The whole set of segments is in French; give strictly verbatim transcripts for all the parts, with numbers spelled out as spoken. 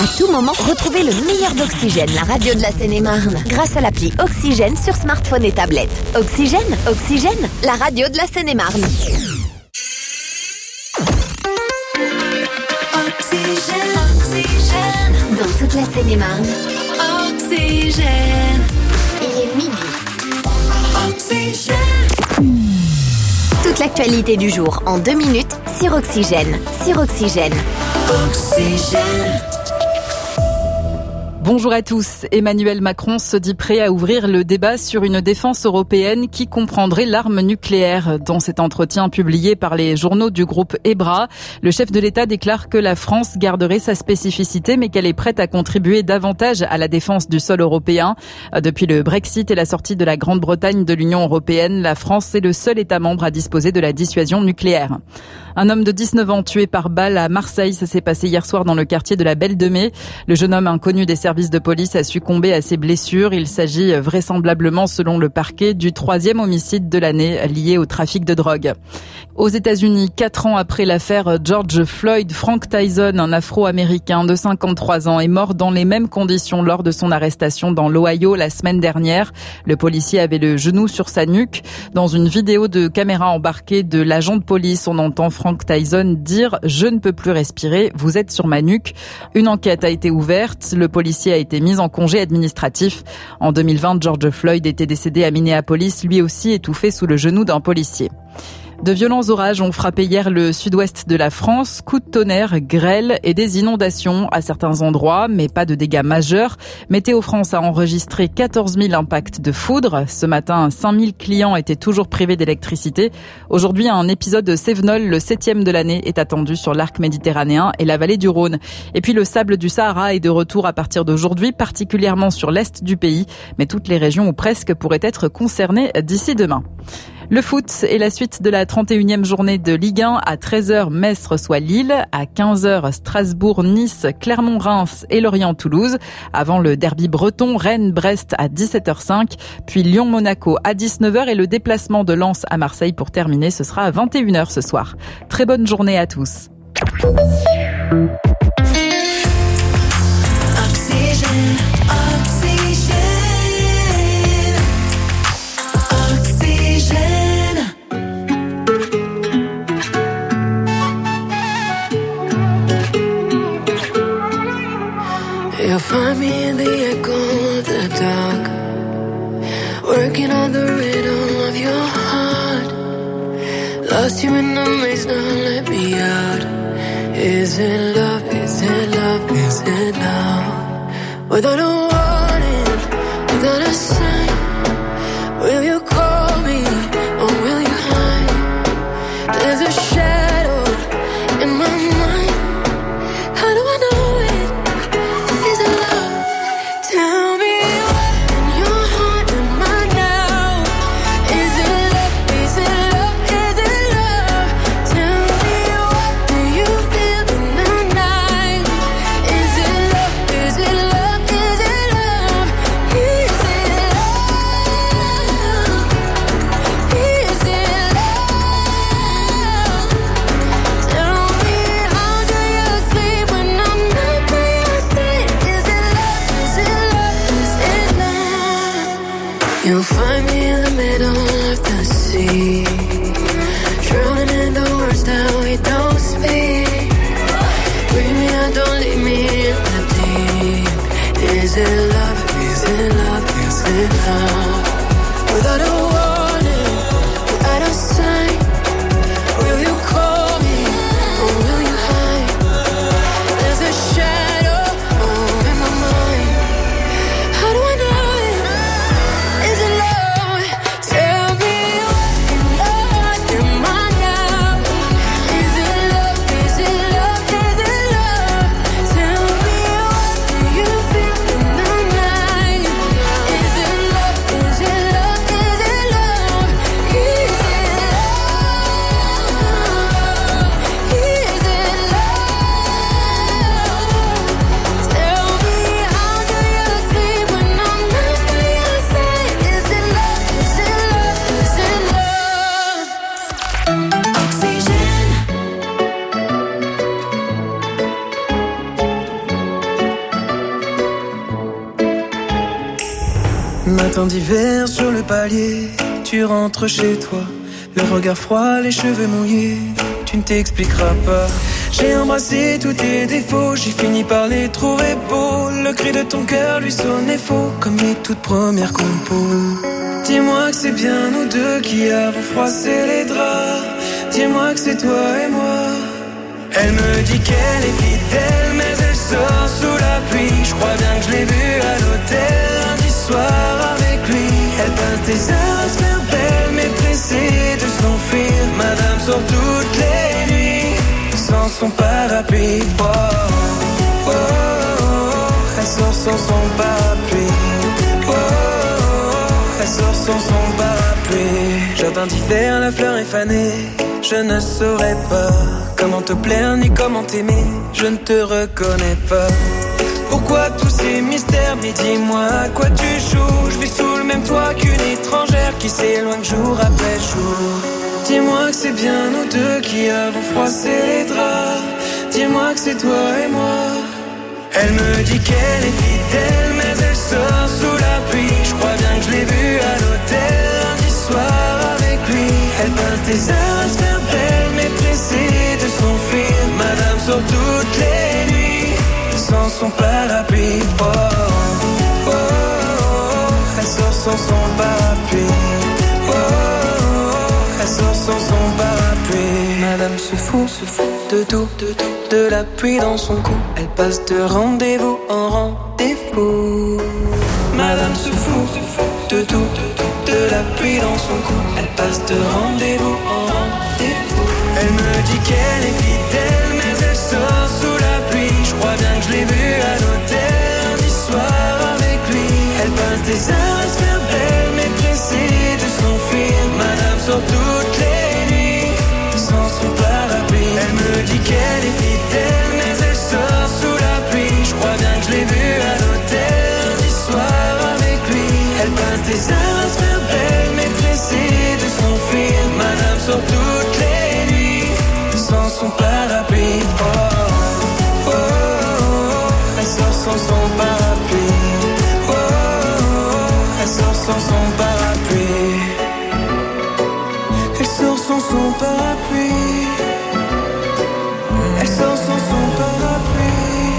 À tout moment, retrouvez le meilleur d'Oxygène, la radio de la Seine-et-Marne, grâce à l'appli Oxygène sur smartphone et tablette. Oxygène, Oxygène, la radio de la Seine-et-Marne. Oxygène, Oxygène, dans toute la Seine-et-Marne. Oxygène, il est midi. Oxygène. Toute l'actualité du jour en deux minutes sur Oxygène. Sur Oxygène. Oxygène. Bonjour à tous. Emmanuel Macron se dit prêt à ouvrir le débat sur une défense européenne qui comprendrait l'arme nucléaire. Dans cet entretien publié par les journaux du groupe EBRA, le chef de l'État déclare que la France garderait sa spécificité mais qu'elle est prête à contribuer davantage à la défense du sol européen. Depuis le Brexit et la sortie de la Grande-Bretagne de l'Union européenne, la France est le seul État membre à disposer de la dissuasion nucléaire. Un homme de dix-neuf ans tué par balle à Marseille, ça s'est passé hier soir dans le quartier de la Belle de Mai. Le jeune homme inconnu des services de police a succombé à ses blessures. Il s'agit vraisemblablement, selon le parquet, du troisième homicide de l'année lié au trafic de drogue. Aux États-Unis, quatre ans après l'affaire George Floyd, Frank Tyson, un Afro-Américain de cinquante-trois ans, est mort dans les mêmes conditions lors de son arrestation dans l'Ohio la semaine dernière. Le policier avait le genou sur sa nuque. Dans une vidéo de caméra embarquée de l'agent de police, on entend Frank Tyson dire « Je ne peux plus respirer, vous êtes sur ma nuque ». Une enquête a été ouverte. Le policier a été mis en congé administratif. En deux mille vingt, George Floyd était décédé à Minneapolis, lui aussi étouffé sous le genou d'un policier. De violents orages ont frappé hier le sud-ouest de la France. Coups de tonnerre, grêle et des inondations à certains endroits, mais pas de dégâts majeurs. Météo France a enregistré quatorze mille impacts de foudre. Ce matin, cinq mille clients étaient toujours privés d'électricité. Aujourd'hui, un épisode Cévenol, le septième de l'année, est attendu sur l'arc méditerranéen et la vallée du Rhône. Et puis le sable du Sahara est de retour à partir d'aujourd'hui, particulièrement sur l'est du pays. Mais toutes les régions ou presque pourraient être concernées d'ici demain. Le foot est la suite de la trente et unième journée de Ligue un. À treize heures, Metz reçoit Lille. À quinze heures, Strasbourg, Nice, Clermont-Reims et Lorient-Toulouse. Avant le derby breton, Rennes-Brest à dix-sept heures cinq. Puis Lyon-Monaco à dix-neuf heures et le déplacement de Lens à Marseille pour terminer. Ce sera à vingt et une heures ce soir. Très bonne journée à tous. Oxygène, oxygène. You'll find me in the echo of the dark, working on the rhythm of your heart. Lost you in the maze, now let me out. Is it love, is it love, is it love? Without a warning, without a sign, will you call me or will you hide? There's a shadow in my mind. How do I know? Tell me what in your heart am I now? Is it love, is it love, is it love? Tell me what do you feel in the night? Is it love, is it love, is it love? Is it love? Is it love? Tell me how do you sleep when I'm not by your side? Is it love, is it you'll find me in the middle of the sea, drowning in the words that we don't speak. Bring me out, don't leave me in the deep. Is it love, is it love, is it love? Without a warning, without a sign, will you call me or will you hide? There's a shadow oh, in my mind. How do I know? Is matin d'hiver sur le palier, tu rentres chez toi, le regard froid, les cheveux mouillés, tu ne t'expliqueras pas. J'ai embrassé tous tes défauts, j'ai fini par les trouver beaux. Le cri de ton cœur lui sonnait faux, comme les toutes premières compos. Dis-moi que c'est bien nous deux qui avons froissé les draps. Dis-moi que c'est toi et moi. Elle me dit qu'elle est fidèle, mais elle sort sous la pluie. Je crois bien que je l'ai vue à l'hôtel lundi soir avec lui. Elle peint tes heures à se faire belle, mais pressée de s'enfuir. Madame sort toutes les nuits sans son parapluie. Oh, oh, oh, oh. Elle sort sans son parapluie. Oh, oh, oh. Elle sort sans son parapluie. Jardin d'hiver, la fleur est fanée. Je ne saurais pas comment te plaire ni comment t'aimer. Je ne te reconnais pas. Pourquoi tous ces mystères? Mais dis-moi à quoi tu joues. Je vis sous le même toit qu'une étrangère qui s'éloigne jour après jour. Dis-moi que c'est bien nous deux qui avons froissé les draps. Dis-moi que c'est toi et moi. Elle me dit qu'elle est fidèle, mais elle sort sous la pluie. Je crois bien que je l'ai vue à l'hôtel lundi soir avec lui. Elle peint tes heures à se faire belle, mais pressée de s'enfuir. Madame sort toutes les nuits sans son parapluie. Oh, oh, oh, oh. Elle sort sans son parapluie. Oh, oh, oh. Elle sort sans son parapluie. Madame se fout, se fout de tout, de tout, de la pluie dans son cou. Elle passe de rendez-vous en rendez-vous. Madame se fout, se fout de tout, de tout, de la pluie dans son cou. Elle passe de rendez-vous en rendez-vous. Elle me dit qu'elle est fidèle, mais elle sort sous la pluie. Je crois bien que je l'ai vue à l'hôtel lundi soir avec lui. Elle passe des heures à se faire belle, mais pressée de s'enfuir. Madame sort toutes les nuits sans son parapluie. Elle me dit qu'elle est fidèle, mais elle sort sous la pluie. Je crois bien que je l'ai vue à l'hôtel lundi soir avec lui. Elle passe des heures à se faire belle, mais pressée de s'enfuir. Madame sort toutes les nuits sans son parapluie. Oh, oh, oh, oh. Elle sort sans son parapluie. Oh, oh, oh. Elle sort sans son parapluie. Elle sort sans son parapluie. Elle sort sans son parapluie.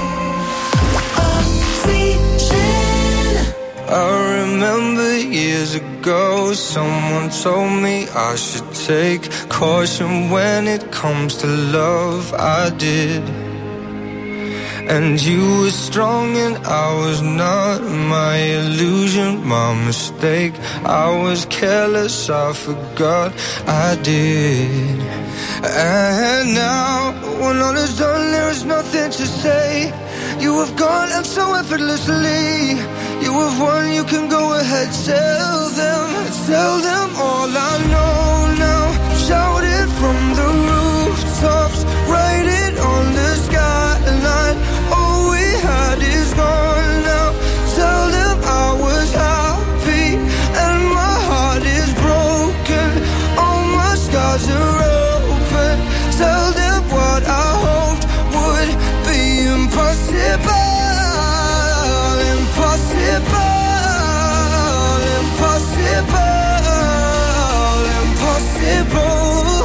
Oxygène. I remember years ago, someone told me I should take caution when it comes to love. I did. And you were strong and I was not. My illusion, my mistake. I was careless, I forgot I did. And now, when all is done, there is nothing to say. You have gone and so effortlessly. You have won, you can go ahead, tell them. Tell them all I know now. Shout it from the rooftops. Write it on the skyline. All we had is gone now. Tell them I was happy and my heart is broken. All my scars are open. Tell them what I hoped would be impossible. Impossible. Impossible. Impossible.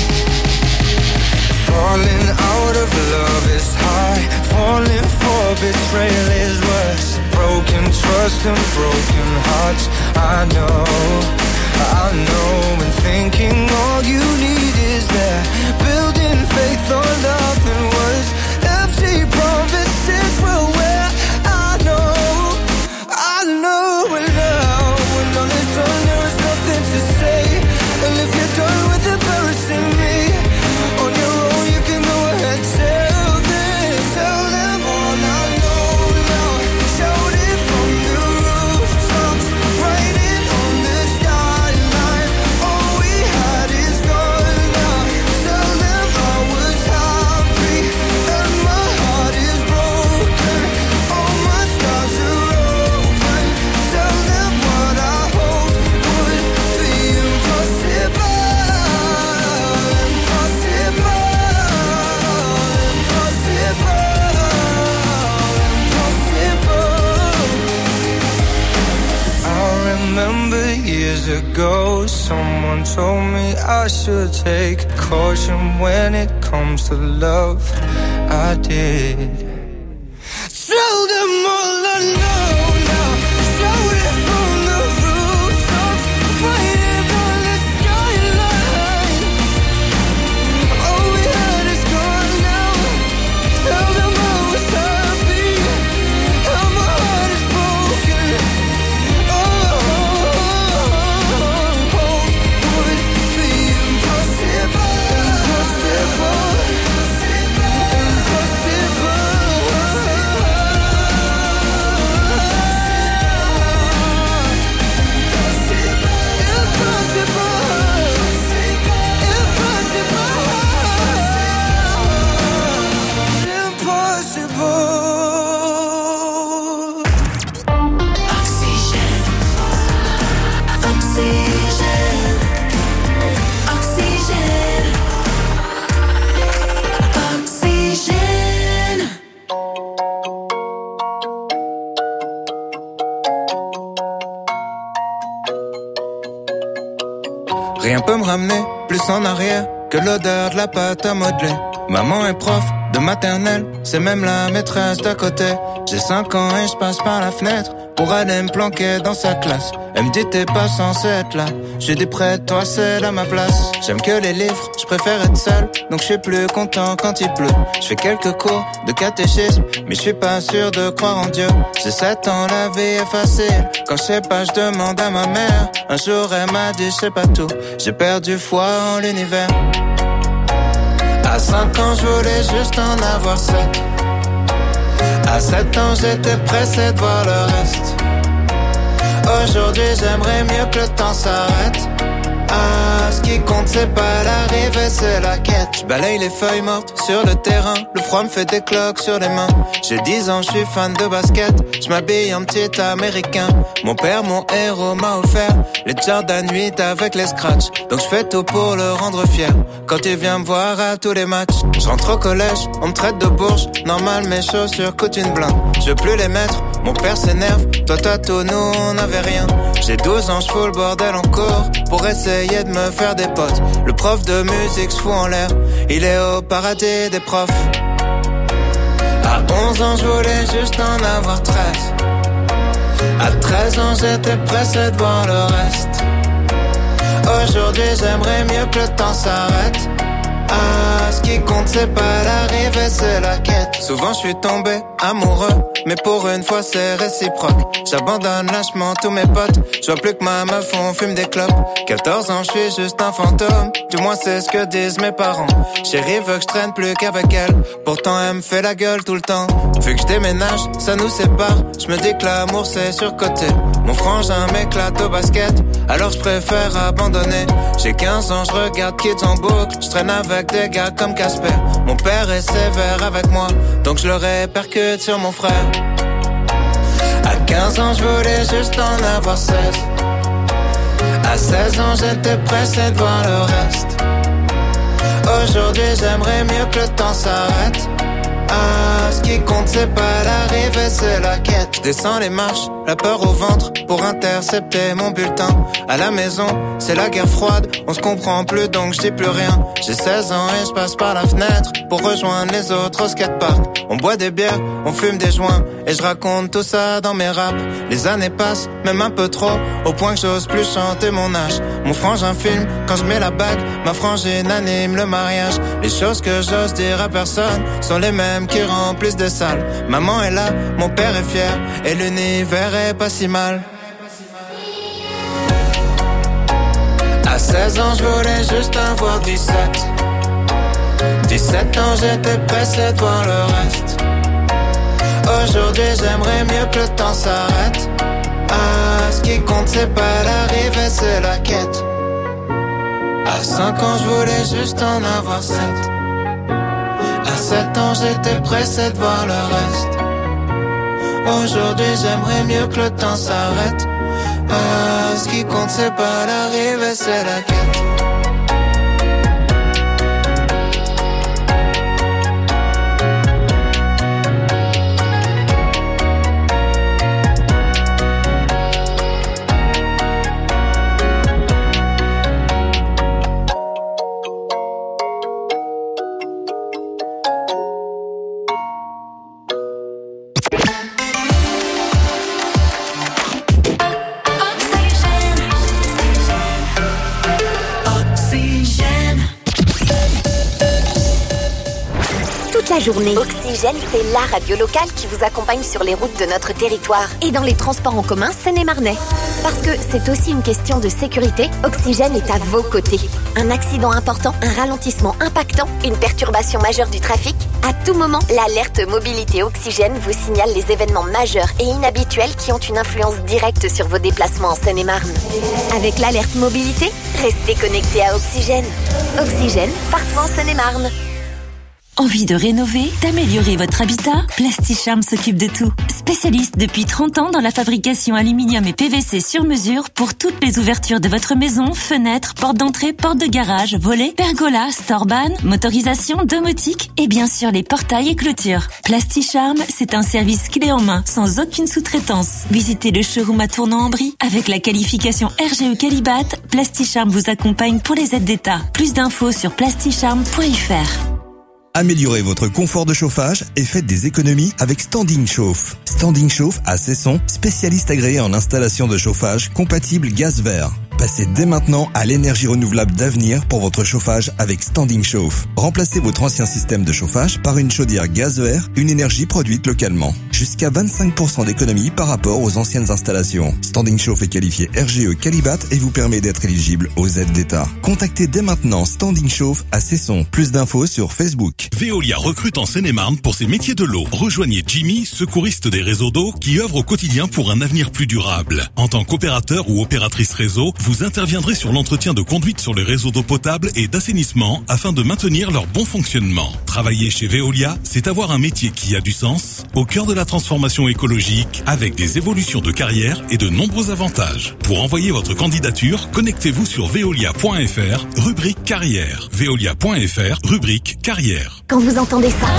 Falling out of love is high. Falling for betrayal is worse. Broken trust and broken hearts. I know, I know. And thinking all you need is that. Building faith on nothing was. Empty promises will wear. I know, I know. And now when all is done, there is nothing to say. And if you're done with embarrassing me on your own, you can go ahead, tell them, tell them all I know now. Shout it from the rooftops, write it on the skyline. ago, someone told me I should take caution when it comes to love. I did. Tell them all I know now. Shout it from the rooftops, waiting on the skyline. All we had is gone now. Tell them I was happy, and my heart is broken. Oh, would be impossible, impossible, impossible. Rien peut me ramener plus en arrière que l'odeur de la pâte à modeler. Maman est prof de maternelle, c'est même la maîtresse d'à côté. J'ai cinq ans et je passe par la fenêtre pour aller me planquer dans sa classe. Elle me dit t'es pas censé être là. J'ai dit près de toi c'est à ma place. J'aime que les livres, je préfère être seul, donc je suis plus content quand il pleut. Je fais quelques cours de catéchisme, mais je suis pas sûr de croire en Dieu. J'ai sept ans, la vie est facile. Quand je sais pas, je demande à ma mère. Un jour elle m'a dit je sais pas tout. J'ai perdu foi en l'univers. À cinq ans je voulais juste en avoir sept. À sept ans j'étais pressé de voir le reste. Aujourd'hui j'aimerais mieux que le temps s'arrête. Ah, ce qui compte c'est pas l'arrivée, c'est la quête. Je balaye les feuilles mortes sur le terrain. Le froid me fait des cloques sur les mains. J'ai dix ans, je suis fan de basket. Je m'habille en petit américain. Mon père, mon héros, m'a offert les Jordan huit avec les scratchs. Donc je fais tout pour le rendre fier quand il vient me voir à tous les matchs. Je rentre au collège, on me traite de bourge. Normal, mes chaussures coûtent une blinde. Je veux plus les mettre, mon père s'énerve. Toi t'as tout, nous on avait rien. J'ai douze ans, je fous le bordel en cours pour essayer de me faire des potes. Le prof de musique se fout en l'air, il est au paradis des profs. À onze ans je voulais juste en avoir treize. À treize ans j'étais pressé de voir le reste. Aujourd'hui j'aimerais mieux que le temps s'arrête. Ah, ce qui compte c'est pas l'arrivée, c'est la quête. Souvent je suis tombé amoureux, mais pour une fois c'est réciproque. J'abandonne lâchement tous mes potes. Je vois plus que ma meuf, on fume des clopes. quatorze ans je suis juste un fantôme, du moins c'est ce que disent mes parents. Chérie veut que je traîne plus qu'avec elle, pourtant elle me fait la gueule tout le temps. Vu que je déménage, ça nous sépare. Je me dis que l'amour c'est surcoté. Mon frangin m'éclate au basket, alors je préfère abandonner. J'ai quinze ans, je regarde Kids en boucle. Je traîne avec des gars comme Casper. Mon père est sévère avec moi, donc je le répercute sur mon frère. À quinze ans je voulais juste en avoir seize. À seize ans j'étais pressé de voir le reste. Aujourd'hui j'aimerais mieux que le temps s'arrête. Ah, ce qui compte c'est pas l'arrivée, c'est la quête. Je descends les marches, la peur au ventre pour intercepter mon bulletin. À la maison, c'est la guerre froide, on se comprend plus donc je dis plus rien. J'ai seize ans et je passe par la fenêtre pour rejoindre les autres au skatepark. On boit des bières, on fume des joints et je raconte tout ça dans mes raps. Les années passent, même un peu trop, au point que j'ose plus chanter mon âge. Mon frangin filme quand je mets la bague, ma frangine anime le mariage. Les choses que j'ose dire à personne sont les mêmes qui remplissent des salles. Maman est là, mon père est fier et l'univers est pas si mal. À seize ans je voulais juste avoir dix-sept. Dix-sept ans j'étais pressé de voir le reste. Aujourd'hui j'aimerais mieux que le temps s'arrête. Ah, ce qui compte c'est pas l'arrivée, c'est la quête. À cinq ans je voulais juste en avoir sept. À sept ans j'étais pressé de voir le reste. Aujourd'hui j'aimerais mieux que le temps s'arrête. Ah, ce qui compte c'est pas l'arrivée, c'est la quête. Toute la journée, Oxygène, c'est la radio locale qui vous accompagne sur les routes de notre territoire et dans les transports en commun seine-et-marnais. Parce que c'est aussi une question de sécurité, Oxygène est à vos côtés. Un accident important, un ralentissement impactant, une perturbation majeure du trafic. À tout moment, l'alerte mobilité Oxygène vous signale les événements majeurs et inhabituels qui ont une influence directe sur vos déplacements en Seine-et-Marne. Avec l'alerte mobilité, restez connectés à Oxygène. Oxygène, partout en Seine-et-Marne. Envie de rénover, d'améliorer votre habitat? Plasticharm s'occupe de tout. Spécialiste depuis trente ans dans la fabrication aluminium et P V C sur mesure pour toutes les ouvertures de votre maison, fenêtres, portes d'entrée, portes de garage, volets, pergolas, storban, motorisation, domotique et bien sûr les portails et clôtures. Plasticharm, c'est un service clé en main, sans aucune sous-traitance. Visitez le showroom à Tournan-en-Brie. Avec la qualification R G E Qualibat, Plasticharm vous accompagne pour les aides d'État. Plus d'infos sur plasticharm point f r. Améliorez votre confort de chauffage et faites des économies avec Standing Chauffe. Standing Chauffe à Cesson, spécialiste agréé en installation de chauffage compatible gaz vert. Passez dès maintenant à l'énergie renouvelable d'avenir pour votre chauffage avec Standing Chauffe. Remplacez votre ancien système de chauffage par une chaudière gaz E R, une énergie produite localement. Jusqu'à vingt-cinq pour cent d'économie par rapport aux anciennes installations. Standing Chauffe est qualifié R G E Qualibat et vous permet d'être éligible aux aides d'État. Contactez dès maintenant Standing Chauffe à Cesson. Plus d'infos sur Facebook. Veolia recrute en Seine-et-Marne pour ses métiers de l'eau. Rejoignez Jimmy, secouriste des réseaux d'eau, qui œuvre au quotidien pour un avenir plus durable. En tant qu'opérateur ou opératrice réseau, vous interviendrez sur l'entretien de conduite sur les réseaux d'eau potable et d'assainissement afin de maintenir leur bon fonctionnement. Travailler chez Veolia, c'est avoir un métier qui a du sens, au cœur de la transformation écologique, avec des évolutions de carrière et de nombreux avantages. Pour envoyer votre candidature, connectez-vous sur veolia point f r, rubrique carrière. veolia point f r, rubrique carrière. Quand vous entendez ça,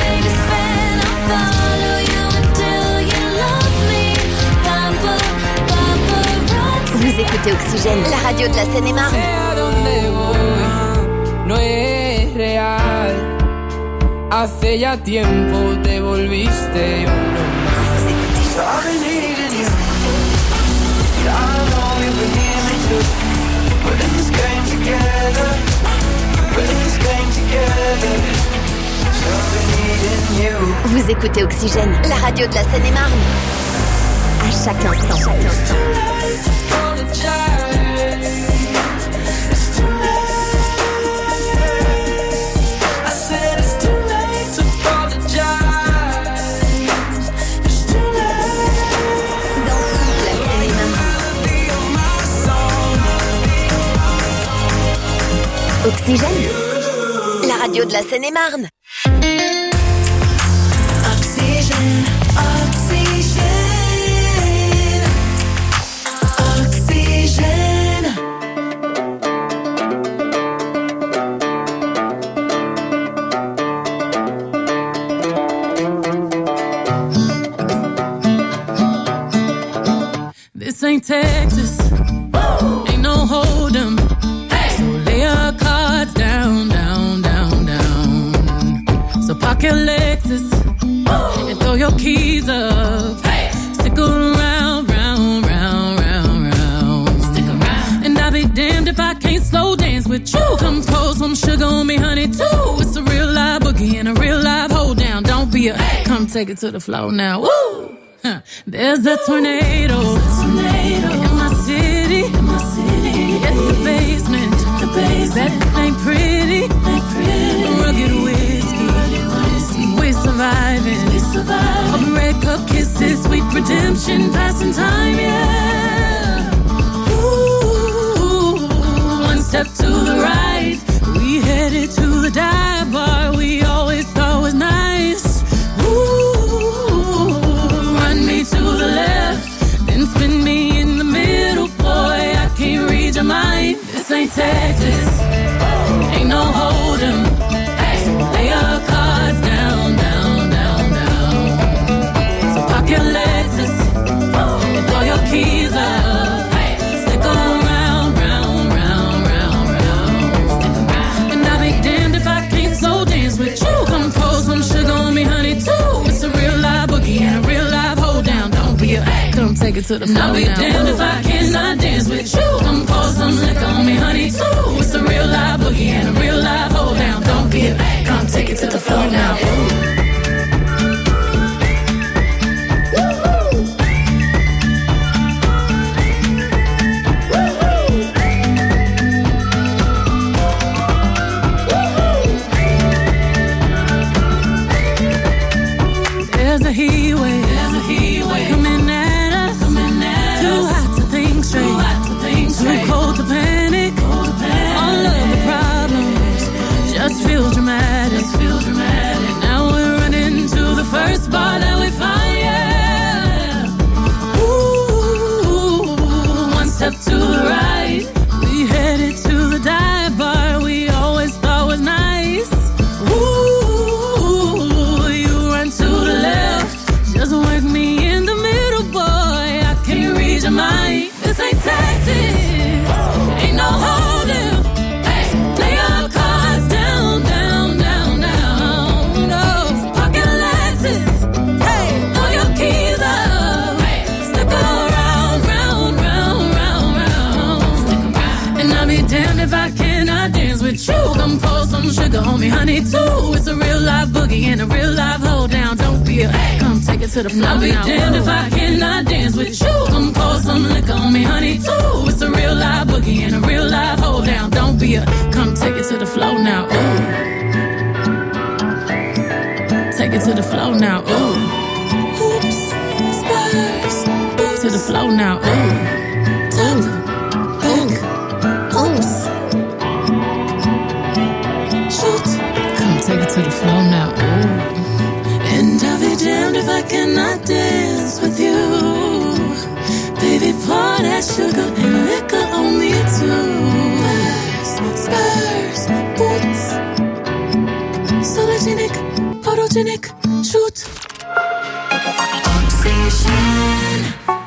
vous écoutez Oxygène, la radio de la Seine-et-Marne. Hace ya tiempo te volviste yo no Vous écoutez Oxygène, la radio de la Seine-et-Marne. À chaque instant. Chaque instant. Oxygène, la radio de la Seine-et-Marne. Oxygène, oxygène, oxygène. This ain't Texas, woo! Ain't no hold'em. Hey! So lay your cards down, down, down, down. So park your Lexus, woo! And throw your keys up. Hey! Stick around, round, round, round, round. Stick around. And I'll be damned if I can't slow dance with you. Come pour some sugar on me, honey, too. It's a real live boogie and a real live hold down. Don't be a, hey! Come take it to the floor now, woo! Huh. There's a tornado, a tornado in my city, in my city. Hit the basement, the basement. That ain't pretty, ain't pretty. Rugged whiskey, rugged whiskey. We're surviving, we surviving. Of red cup kisses, sweet redemption, passing time, yeah. Ooh, one step to the right, we headed to the dive bar we always thought was nice. Ooh. To the left, then spin me in the middle, boy, I can't read your mind. This ain't Texas, ain't no hold'em. Hey, lay your cards down, down, down, down. So park your Lexus, and throw your keys up. Hey, stick around, round, round, round, round. Stick around. And I'll be damned if I can't slow dance with you. Come take it to the floor. I'll be damned if I cannot dance with you. Come pour some liquor on me, honey, too. It's a real live boogie and a real live hold down. Don't be a babe, come take it to the floor now. Ooh. There's a heat wave, there's a heat wave coming at us, coming at too us. Hot to think straight, too hot to think straight, too cold to panic, cold to panic. All of the problems just feel dramatic, just feel dramatic. Now we're running to the first bar that we find, yeah. Ooh, one step to the right, we headed to the dive bar we always thought was nice. Ooh, you run to the left, just work me in the middle, boy. I can't read your mind. This ain't tactics, ain't no holding. Hey, lay your cards down, down, down, down. No, pocket Lexus. Hey, throw your keys up. Hey, stick around, round, round, round, round. Stick around. And I'll be damned if I cannot dance with you. Come pour some sugar on me, honey, too. It's a real live boogie and a real live hold down. Don't be a hey, come take it to the floor. I'll be damned if I cannot dance with you. Come pour some liquor on me, honey, too. It's a real live boogie and a real live hold down. Don't be a come take it to the floor now. Ooh, take it to the floor now. Ooh, oops, spurs, to the floor now. Ooh, tap, back, oops, shoot, come take it to the floor now. Ooh. And I'll be damned if I cannot dance with you. Baby, pour that sugar and liquor on me too. Spurs, spurs, boots, photogenic, photogenic, shoot. Oxygen.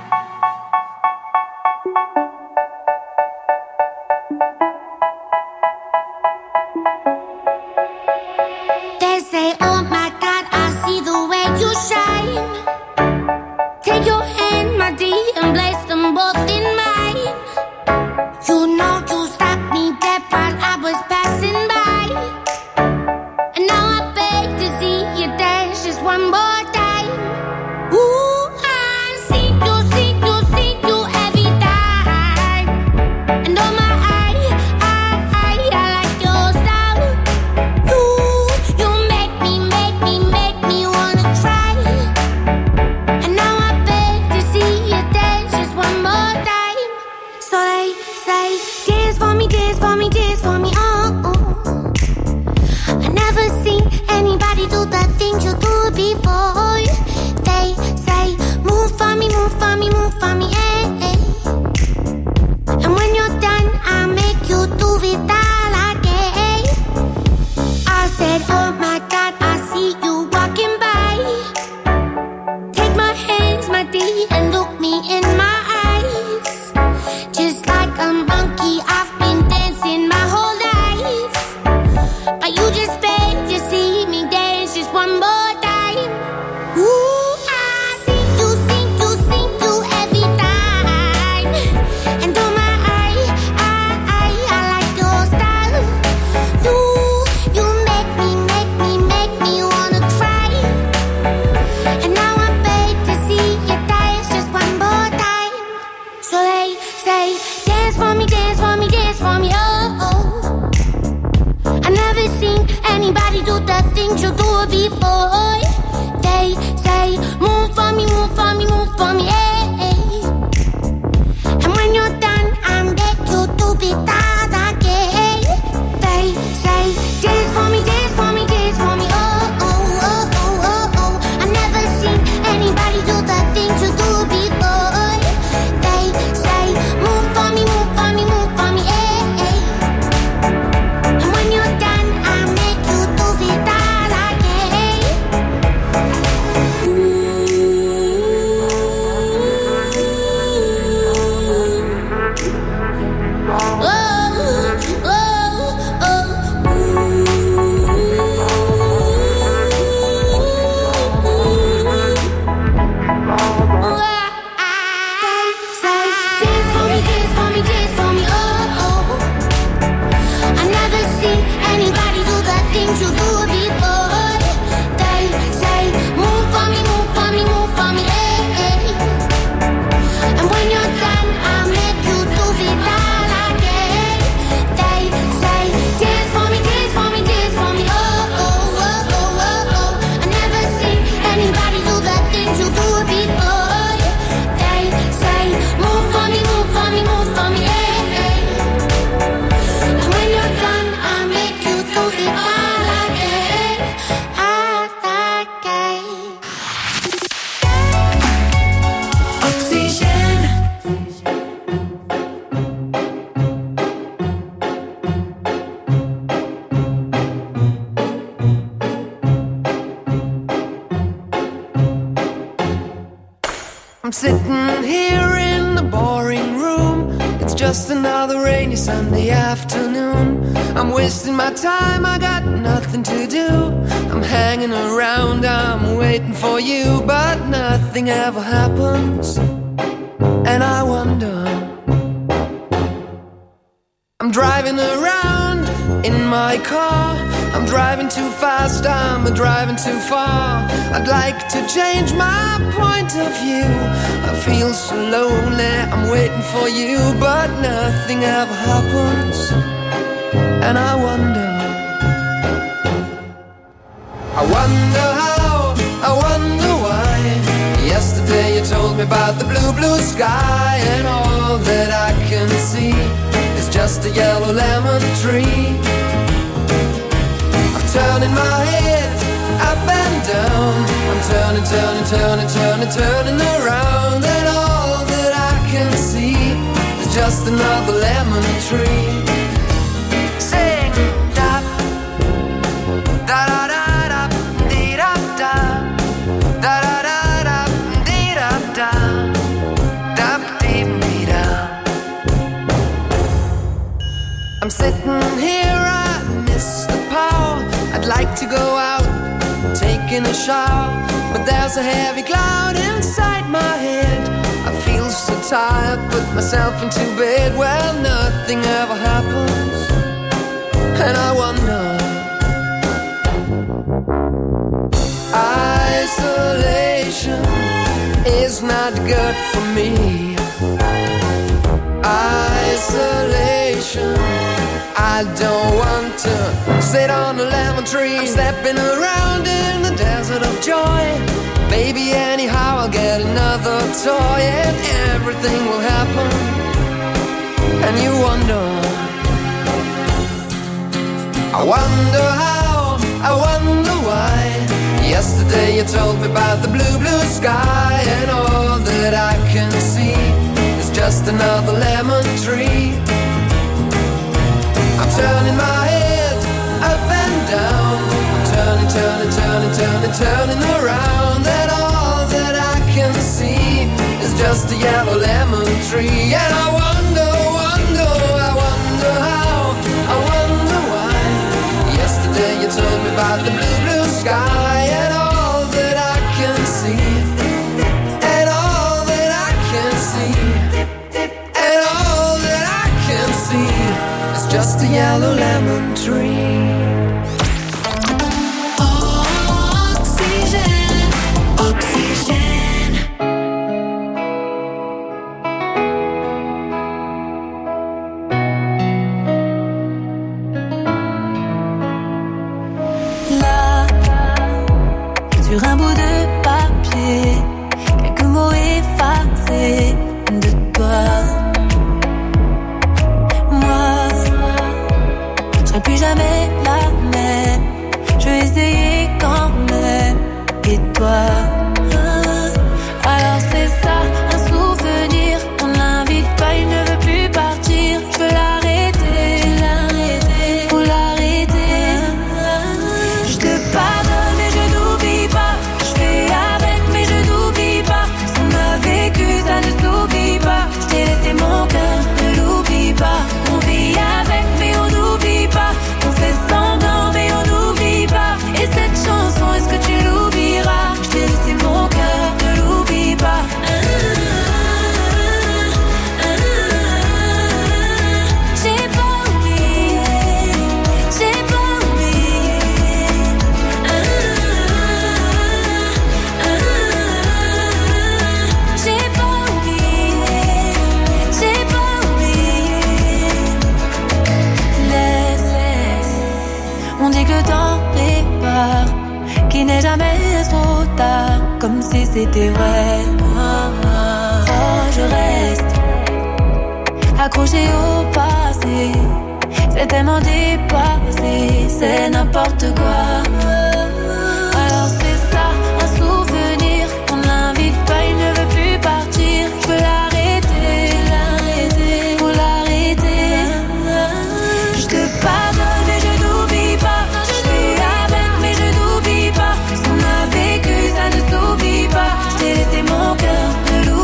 They say, oh my God, I see the way you shine. Take your hand, my dear, and place them both in mine. You know you stopped me dead while I was passing by. And now I beg to see you dance just one more time. Ooh, I see you, see you, see you every time. And oh my, I, I, I, I like your style. You, you make me, make me, make me wanna try. And now I beg to see you dance just one more time. So they say, dance for me, dance for me, dance for me, oh, oh. I never seen anybody do the things you do before. They say, move for me, move for me, move for me, eh, eh. And when you're done, I'll make you do it all again. I said, oh my God, I see you walking by. Take my hands, my dear, and look me in my eyes. Just like a monkey, I've been dancing my whole life. But you just beg to see me dance just one more time. Ooh, I see you, see you, see you every time. And oh my, I, I, I, I like your style. You, you make me, make me, make me wanna cry. And now I beg to see you dance just one more time. I'm sitting here in the boring room. It's just another rainy Sunday afternoon. I'm wasting my time, I got nothing to do. I'm hanging around, I'm waiting for you, but nothing ever happens. And I wonder, I'm driving around in my car. I'm driving too fast, I'm driving too far. I'd like to change my point of view. I feel so lonely, I'm waiting for you, but nothing ever happens. And I wonder, I wonder how, I wonder why. Yesterday you told me about the blue, blue sky, and all that I can see is just a yellow lemon tree. Turning my head up and down. I'm turning, turning, turning, turning, turning around. And all that I can see is just another lemon tree. Sing da da da da da dee da da da da da da dee da da da dee dee da. I'm sitting here, I miss the power. I'd like to go out, taking a shower, but there's a heavy cloud inside my head. I feel so tired, put myself into bed. Well, nothing ever happens, and I wonder, isolation is not good for me. Isolation, I don't want to sit on a lemon tree. I'm stepping around in the desert of joy. Baby, anyhow I'll get another toy, and everything will happen. And you wonder, I wonder how, I wonder why. Yesterday you told me about the blue, blue sky, and all that I can see is just another lemon tree. I'm turning my head up and down. I'm turning, turning, turning, turning, turning around. And all that I can see is just a yellow lemon tree. And I wonder, wonder, I wonder how, I wonder why. Yesterday you told me about the blue, blue sky, and all that I can see, and all that I can see, and all that I can see, just a yellow lemon tree. Oxygène, oxygène. Là, sur un bout de papier, quelques mots effacés de toi. Plus jamais la même. Je vais essayer quand même. Et toi, alors c'est ça, un souvenir. On l'invite pas, il ne veut plus partir. Je veux l'arrêter, l'arrêter, faut l'arrêter. Je te pardonne mais je n'oublie pas. Je fais avec mais je n'oublie pas. Ce qu'on a vécu, ça ne s'oublie pas. Je t'ai laissé mon cœur, ne l'oublie pas. On vit avec mais on n'oublie pas. On fait semblant mais on n'oublie pas. Et cette chanson, est-ce que tu l'oublieras? Je t'ai laissé mon cœur, ne l'oublie pas. J'ai pas oublié, j'ai pas oublié. J'ai pas oublié, j'ai pas oublié. Laisse, laisse. On dit que le temps répare, qu'il n'est jamais trop tard, comme si c'était vrai. Oh, je reste accroché au passé, c'est tellement dépassé, c'est n'importe quoi. Alors c'est ça, un souvenir, on l'invite pas, il ne veut plus partir. Je veux l'arrêter, l'arrêter, faut l'arrêter. Je te pardonne mais je n'oublie pas. Je fais avec mais je n'oublie pas. Ce qu'on a vécu, ça ne s'oublie pas. Je t'ai laissé mon cœur, ne l'oublie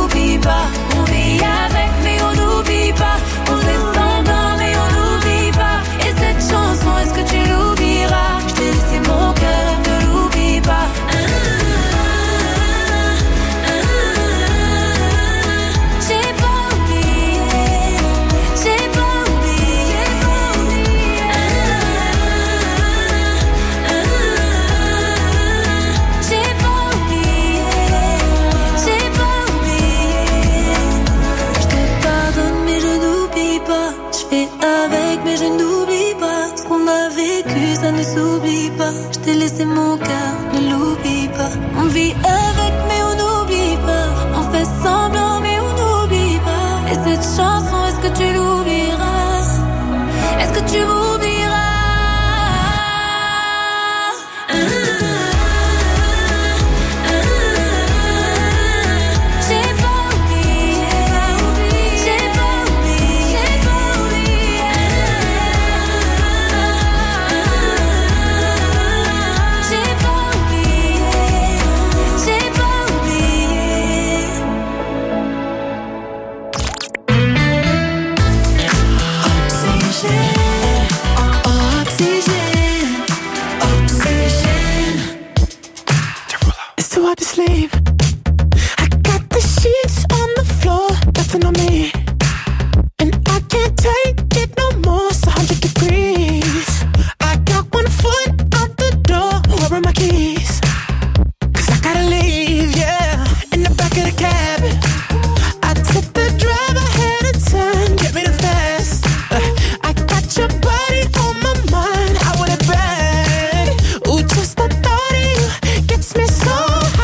ne s'oublie pas. Je t'ai laissé mon cœur, ne l'oublie pas. On vit avec mais on n'oublie pas. On fait semblant mais on n'oublie pas. Et cette chanson, est-ce que tu l'oublieras? Est-ce que tu m'oublieras? Sleep. I got the sheets on the floor, nothing on me, and I can't take it no more. It's a hundred degrees. I got one foot out the door. Where are my keys? Cause I gotta leave, yeah. In the back of the cab, I took the drive ahead of time. Get me the fast. uh, I got your body on my mind. I want it bad. Ooh, just the thought of you gets me so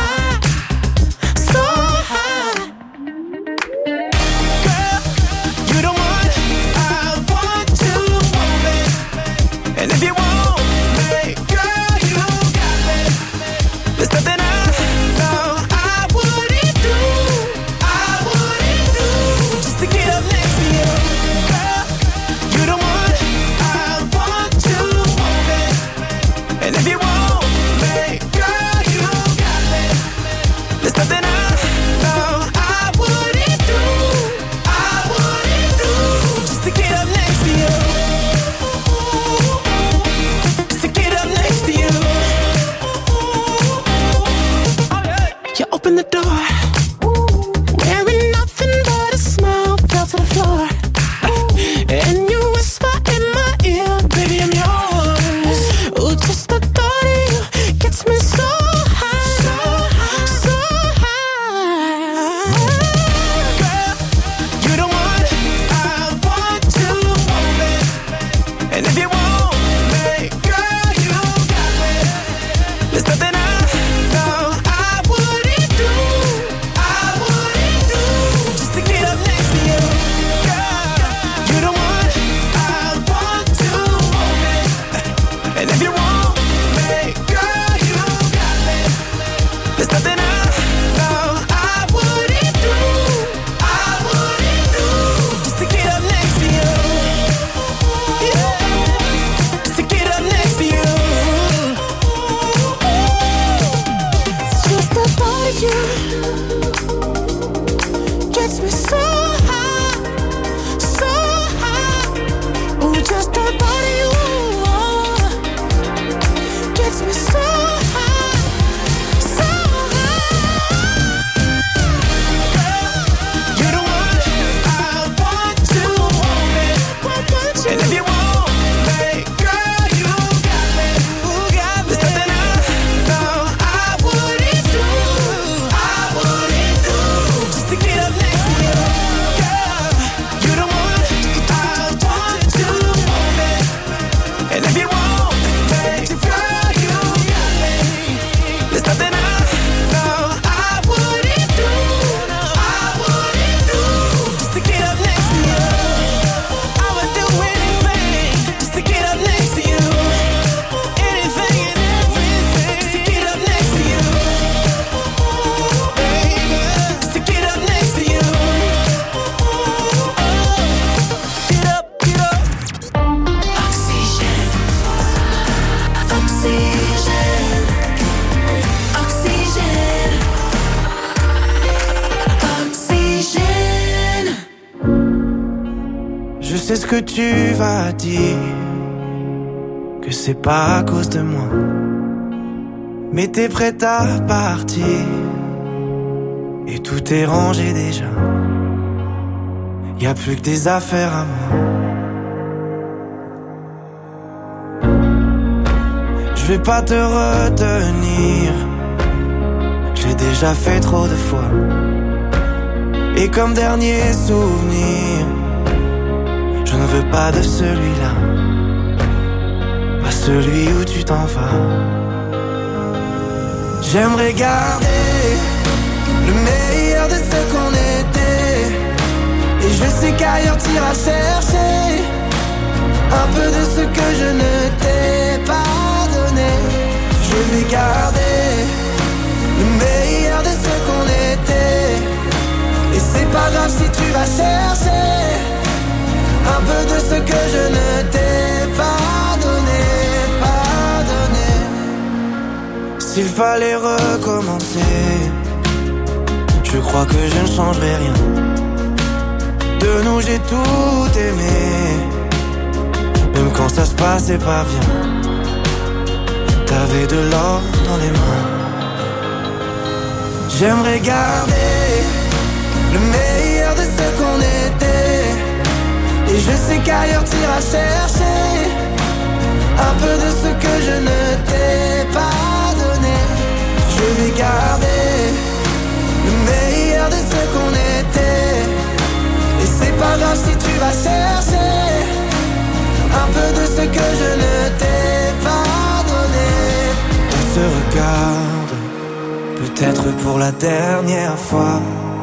the door, wearing nothing but a smile, fell to the floor, and you whisper in my ear, baby, I'm yours. Ooh, just the thought of you gets me so high, so high, so high. Girl, you the one I want to want me, and if you want me, girl, you got me. There's nothing I know I wouldn't do, I wouldn't do, just to get up next to you. Girl, you the one I want to want me, and if you want me, girl, you got me. There's nothing I know I wouldn't do, I wouldn't do, just to get up next to you. Yeah, just to get up next to you. Just the thought of you gets me so high, so high. Ooh, just the thought of you gets me so high, so high. Girl, you're the one I want to want me, and if you want me, girl, you got me. Ooh, got me. There's nothing I know I wouldn't do, I wouldn't do, just to get up next to you. Girl, you're the one I want to want me, and if you want me, girl, you got me. There's nothing I know I wouldn't do, I wouldn't do, just to get up next to you. I would do anything just to get up next to you. Anything and everything just to get up next to you. Baby, just to get up next to you. Get up, get up. Oxygène, oxygène, oxygène, oxygène. Je sais ce que tu vas dire, que c'est pas à cause de moi, mais t'es prête à partir, et tout est rangé déjà. Y a plus que des affaires à moi. Je vais pas te retenir, j'ai déjà fait trop de fois. Et comme dernier souvenir, je ne veux pas de celui-là, pas celui où tu t'en vas. J'aimerais garder le meilleur de ce qu'on était, et je sais qu'ailleurs t'iras chercher un peu de ce que je ne t'ai pas donné. Je vais garder le meilleur de ce qu'on était, et c'est pas grave si tu vas chercher un peu de ce que je ne t'ai pas donné, pas donné. S'il fallait recommencer, je crois que je ne changerai rien. De nous j'ai tout aimé, même quand ça se passait pas bien. T'avais de l'or dans les mains. J'aimerais garder le meilleur de ce qu'on était, et je sais qu'ailleurs t'iras chercher un peu de ce que je ne t'ai pas donné. Je vais garder le meilleur de ce qu'on était, et c'est pas grave si tu vas chercher un peu de ce que je ne t'ai pas donné. On se regarde, peut-être pour la dernière fois,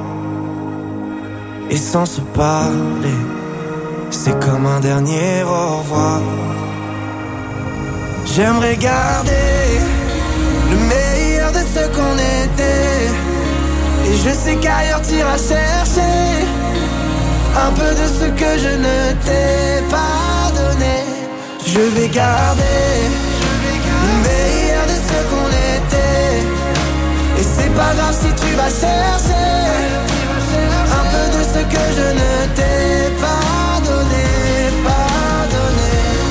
et sans se parler, c'est comme un dernier au revoir. J'aimerais garder le meilleur de ce qu'on était, et je sais qu'ailleurs t'iras chercher un peu de ce que je ne t'ai pas donné. Je vais garder le meilleur de ce qu'on était, et c'est pas grave si tu vas chercher un peu de ce que je ne t'ai pas donné, pas donné.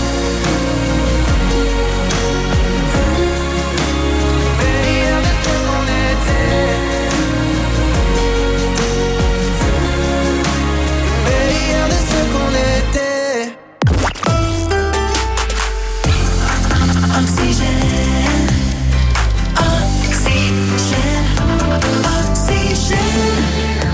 Meilleur de ce qu'on était, meilleur de ce qu'on était. Oxygène, oxygène, oxygène,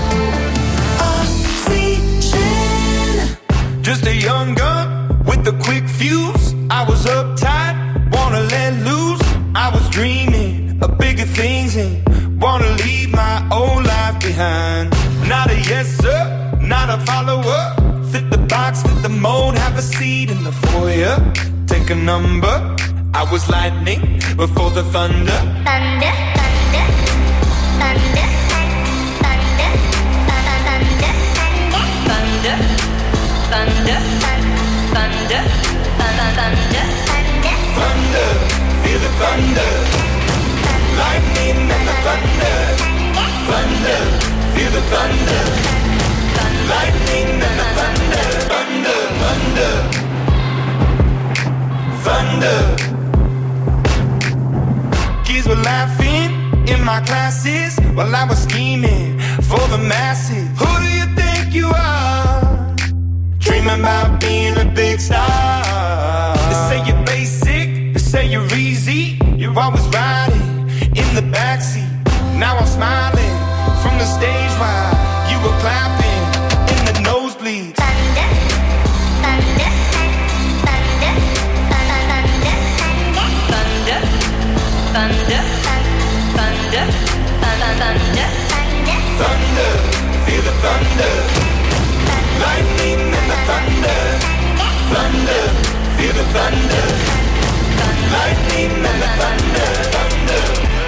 oxygène. Just a young gun with a quick fuse. I was uptight, wanna let loose. I was dreaming of bigger things and wanna leave my old life behind. Not a yes sir, not a follower. Fit the box, fit the mold, have a seat in the foyer. Take a number. I was lightning before the thunder. Thunder, thunder, thunder, thunder, thunder, thunder, thunder, thunder, thunder, Thunder, feel the thunder. Lightning and the thunder. Thunder, feel the thunder. Lightning and the thunder. Thunder, thunder, thunder. Kids were laughing in my classes while I was scheming for the masses. Who do you think you are? Dreaming about being a big star. They say you're basic, they say you're easy. You're always riding in the backseat. Now I'm smiling from the stage while you were clapping in the nosebleeds. thunder, thunder, thunder, thunder, Thunder, thunder, thunder, thunder, Thunder, feel the thunder. Lightning and the thunder. Thunder, feel the thunder. Lightning and the thunder. Thunder.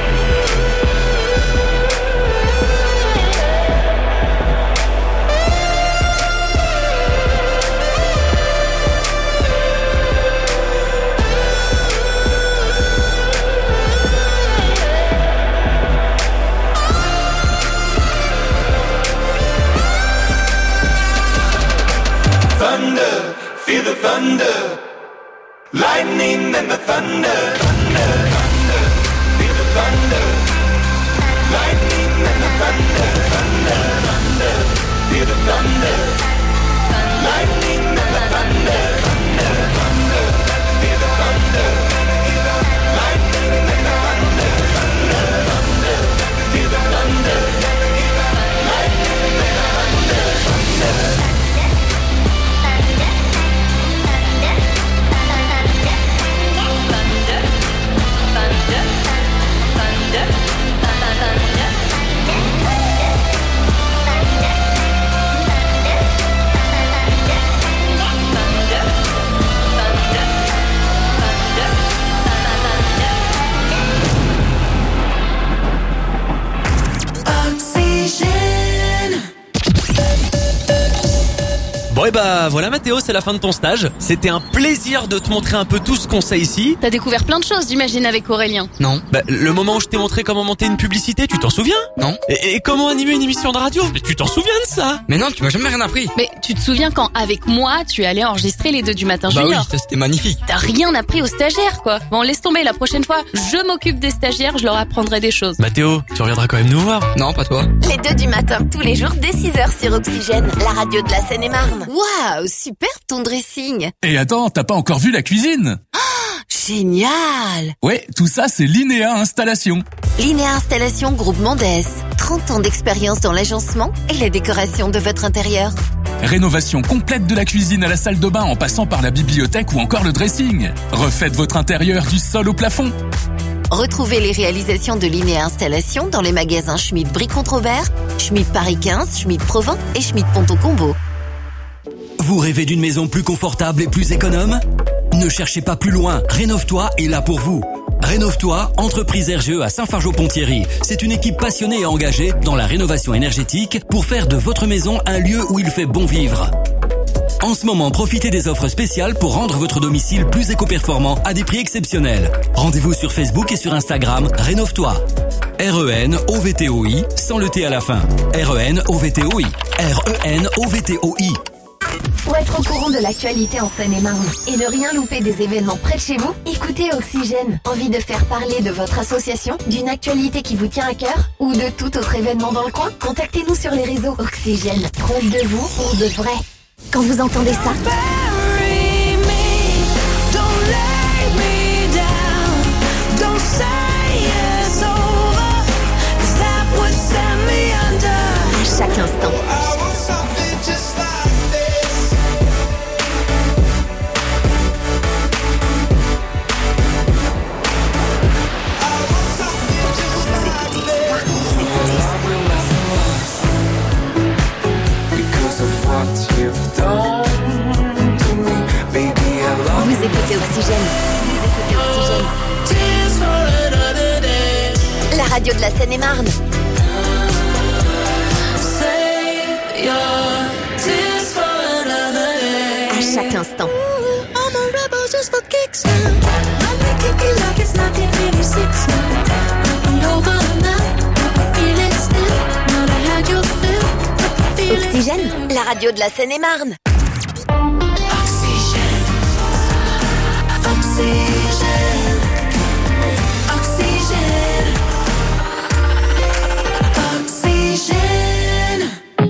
Thunder, feel the thunder. Lightning and the thunder. Thunder, thunder, feel the thunder. Lightning and the thunder. Thunder, thunder, feel the thunder. Lightning and the thunder. Thunder, thunder, feel the thunder. Lightning and the thunder. Thunder, thunder, feel the thunder. Lightning and the thunder. Thunder. Bon et bah voilà Mathéo, c'est la fin de ton stage. C'était un plaisir de te montrer un peu tout ce qu'on sait ici. T'as découvert plein de choses, j'imagine, avec Aurélien. Non. Bah le moment où je t'ai montré comment monter une publicité, tu t'en souviens? Non. Et, et comment animer une émission de radio? Mais tu t'en souviens de ça? Mais non, tu m'as jamais rien appris. Mais tu te souviens quand, avec moi, tu es allé enregistrer les deux du matin Bah junior? oui, ça c'était magnifique. T'as rien appris aux stagiaires, quoi. Bon, laisse tomber, la prochaine fois, je m'occupe des stagiaires, je leur apprendrai des choses. Mathéo, tu reviendras quand même nous voir? Non, pas toi. Les deux du matin, tous les jours dès six heures sur Oxygène, la radio de la Seine-et-Marne. Waouh, super ton dressing. Et attends, t'as pas encore vu la cuisine? Génial. Ouais, tout ça c'est Linéa Installation. Linéa Installation Groupe Mondès. trente ans d'expérience dans l'agencement et la décoration de votre intérieur. Rénovation complète de la cuisine à la salle de bain en passant par la bibliothèque ou encore le dressing. Refaites votre intérieur du sol au plafond. Retrouvez les réalisations de Linéa Installation dans les magasins Schmitt Brie-Contrebert, Schmitt Paris quinze, Schmitt Provins et Schmitt Ponto Combo. Vous rêvez d'une maison plus confortable et plus économe? Ne cherchez pas plus loin, Rénove-toi est là pour vous. Rénove-toi, entreprise R G E à Saint-Fargeau-Ponthierry. C'est une équipe passionnée et engagée dans la rénovation énergétique pour faire de votre maison un lieu où il fait bon vivre. En ce moment, profitez des offres spéciales pour rendre votre domicile plus éco-performant à des prix exceptionnels. Rendez-vous sur Facebook et sur Instagram, Rénove-toi. R E N O V T O I, sans le T à la fin. R E N O V T O I. R E N O V T O I. Pour être au courant de l'actualité en Seine-et-Marne et ne rien louper des événements près de chez vous, écoutez Oxygène. Envie de faire parler de votre association, d'une actualité qui vous tient à cœur ou de tout autre événement dans le coin? Contactez-nous sur les réseaux Oxygène. Proche de vous pour de vrai. Quand vous entendez ça, à chaque instant. Vous écoutez Oxygène. Vous écoutez Oxygène. La radio de la Seine-et-Marne. À chaque instant. Oxygène, la radio de la Seine-et-Marne. Oxygène, oxygène, oxygène.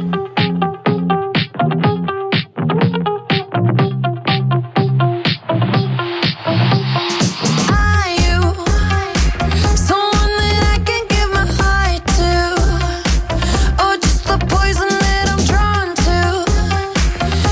Are you someone that I can give my heart to, or just the poison that I'm drawn to?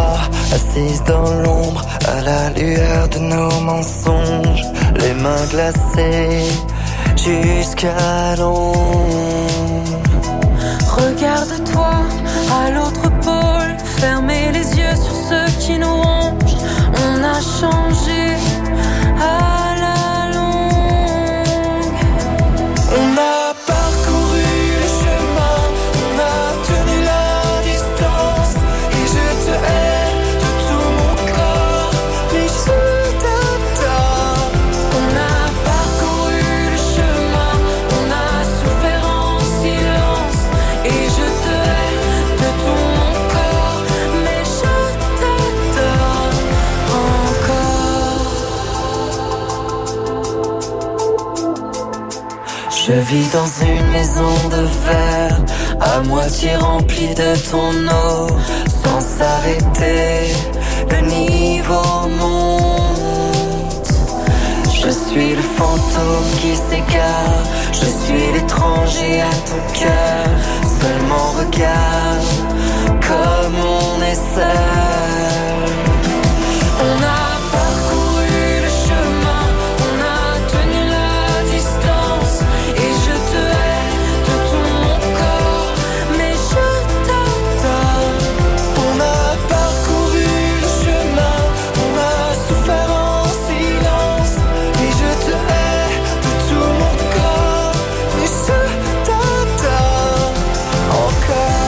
moi, assise dans l'ombre, à la lueur de nos mensonges, les mains glacées jusqu'à l'ombre. Regarde-toi à l'autre pôle, fermez les yeux sur ceux qui nous rongent. On a changé à la longue. On a parcouru le chemin, on a tenu la distance, et je te hais de tout mon corps, mais je t'adore. On a parcouru le chemin, on a souffert en silence, et je te hais de tout mon corps, mais je t'adore encore. Je vis dans une maison de verre, à moitié remplie de ton eau, sans s'arrêter, le niveau monte. Je suis le fantôme qui s'égare, je suis l'étranger à ton cœur, seulement regarde comme on est seul. On a parcouru le chemin, on a tenu la distance, et je te hais de tout mon corps, mais je t'adore. On a parcouru le chemin, on a souffert en silence, et je te hais de tout mon corps, mais je t'adore encore.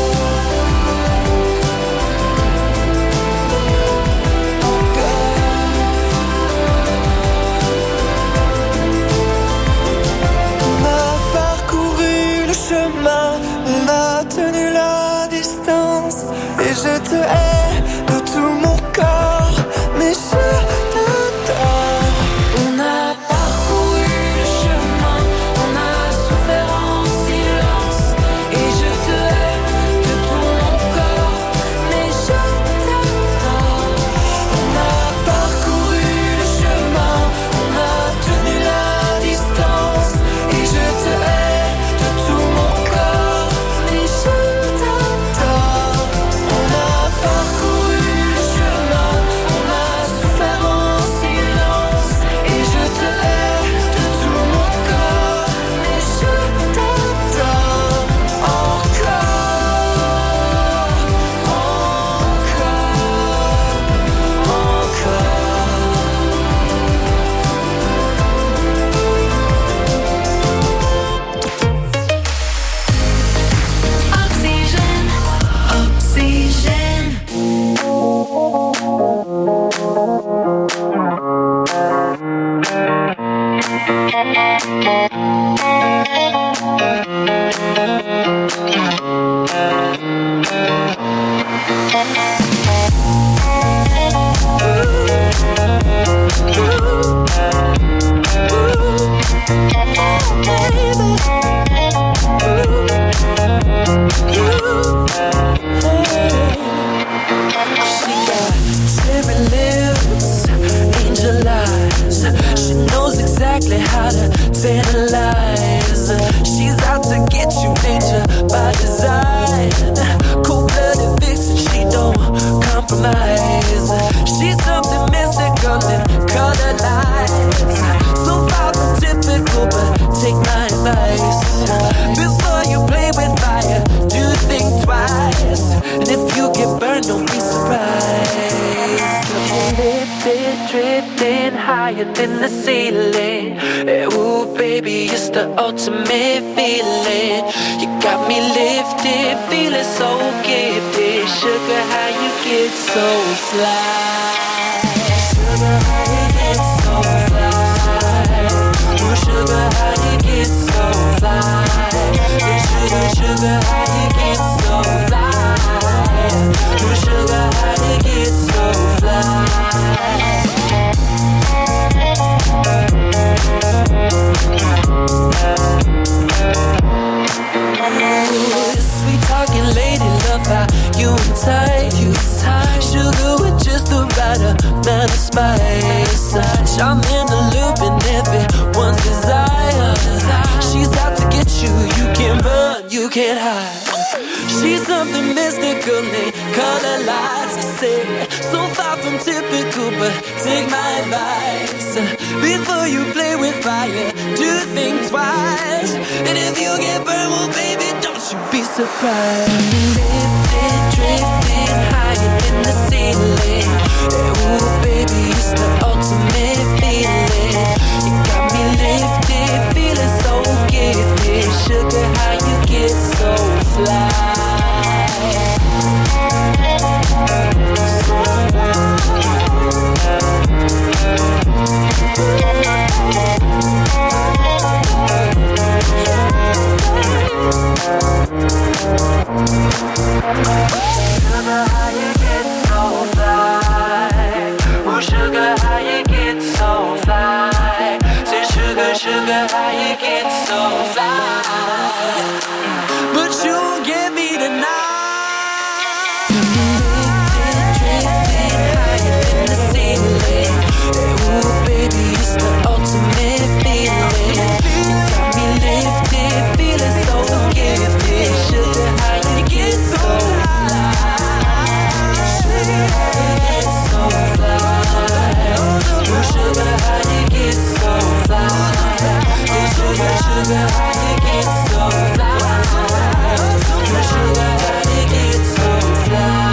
On a parcouru le chemin, on a tenu la distance, et je te hais de tout mon corps, mais je t'adore. On a parcouru le chemin, on a souffert en silence, et je te hais de tout mon corps, mais je t'adore. On a parcouru le chemin, on a tenu la distance, et je te hais de tout mon corps, mais je t'adore. On a parcouru le chemin, on a souffert en silence, et je te hais de tout mon corps, mais je t'adore encore, Oxygène, oxygène. She got cherry lips, angel eyes. She knows exactly how to tantalize. She's out to get you, danger by design. Cold-blooded vixen, she don't compromise. She's something mystical in color lights. So far from typical, but take my advice. Before you play with fire, do think twice. And if you get burned, don't be surprised. Lifted, drifting higher than the ceiling. Eh, ooh, baby, it's the ultimate feeling. You got me lifted, feeling so gifted. Sugar, how you get so fly? Sugar, how you get so fly? Ooh, sugar, how you get so fly? Yeah, sugar, sugar, how you get so fly? Ooh, sugar, how you get so fly? Sweet talking lady, love how you entice. Sugar with just the right amount of spice. I'm in the loop and everyone's desire. She's out to get you, you can't run, you can't hide. She's something mystical balcony, color lights, I say, so far from typical, but take my advice. Before you play with fire, do think twice. And if you get burned, well baby, don't you be surprised. Lifted, drifting higher in the ceiling. Ooh baby, it's the ultimate feeling. You got me lifted, feeling so gifted. Sugar, how you get so fly? Sugar, how you get so fly? Oh, sugar, how you get so fly? Say, sugar, sugar, how you get so fly? But you won't get me tonight. Ooh, baby, it's the ultimate feeling. You got me lifted, feeling so gifted. Sugar, how you get so fly? Sugar, how you get so fly? Ooh, sugar, how you get so fly? Ooh, sugar, sugar, how you get so fly? Ooh, sugar, how you get so fly?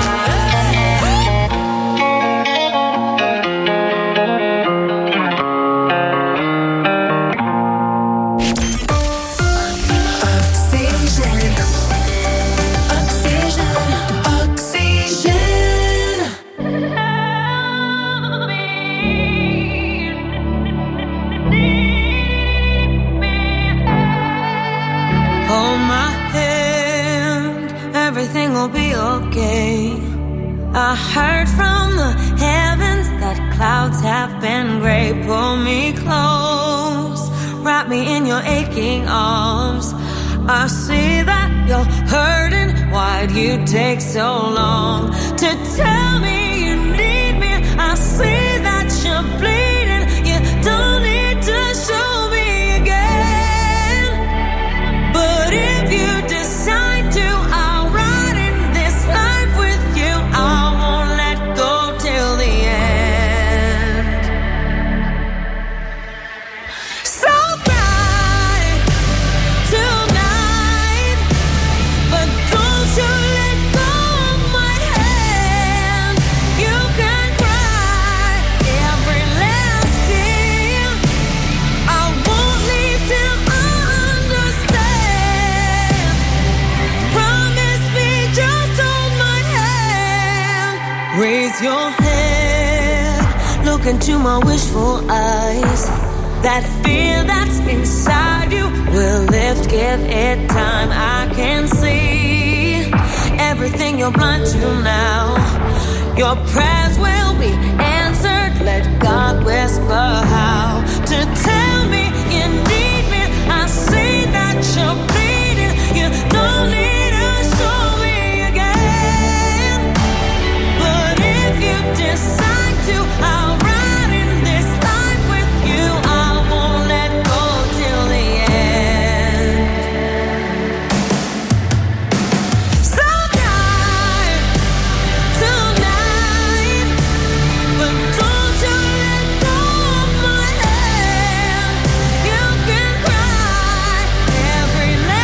I heard from the heavens that clouds have been gray. Pull me close, wrap me in your aching arms. I see that you're hurting. Why'd you take so long to tell me you need me? I see that you're bleeding. You don't need to show me again. But if you decide to, I'll ride in this life with you. I won't let go till the end. So cry tonight, but don't you let go of my hand. You can cry every last tear. I won't leave till I understand. Promise me, just hold my hand. Raise your head, look into my wishful eyes. That fear that's inside you will lift, give it time. I can see everything you're blind to now. Your prayers will be answered. Let God whisper how to tell me you need me. I see that you're bleeding. You don't need to show me again. But if you decide to, I'll ride in this life with you. I won't let go till the end. So cry tonight, but don't you let go of my hand. You can cry every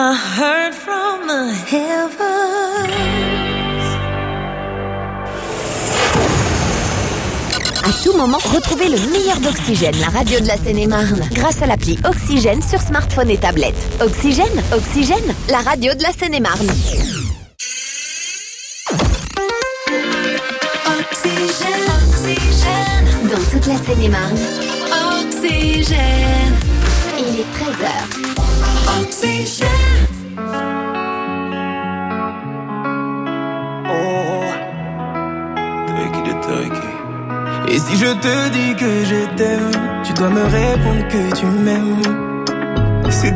I heard from the heavens. À tout moment, retrouvez le meilleur d'Oxygène, la radio de la Seine-et-Marne, grâce à l'appli Oxygène sur smartphone et tablette. Oxygène, Oxygène, la radio de la Seine-et-Marne. Oxygène, oxygène. Dans toute la Seine-et-Marne. Oxygène. Il est treize heures. Oxygène. Oh, Turkey de Turkey. Et si je te dis que je t'aime, tu dois me répondre que tu m'aimes.